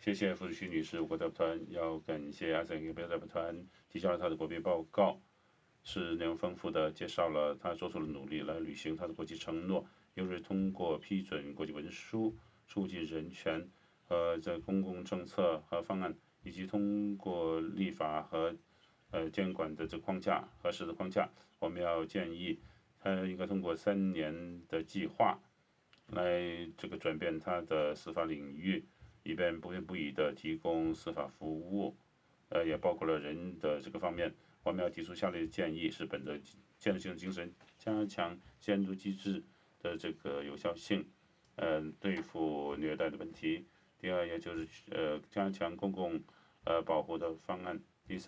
谢谢傅主席女士，我代表团要感谢阿塞拜疆代表团提交了他的国别报告，是内容丰富的，介绍了他做出了努力来履行他的国际承诺，尤其是通过批准国际文书、促进人权和在公共政策和方案，以及通过立法和监管的这框架合适的框架，我们要建议他应该通过3年的计划来这个转变他的司法领域，以便不偏不倚的提供司法服务。也包括了人的这个方面，我们要提出下列的建议，是本着建设性的精神，加强监督机制的这个有效性，对付虐待的问题。第二，也就是加强公共保护的方案，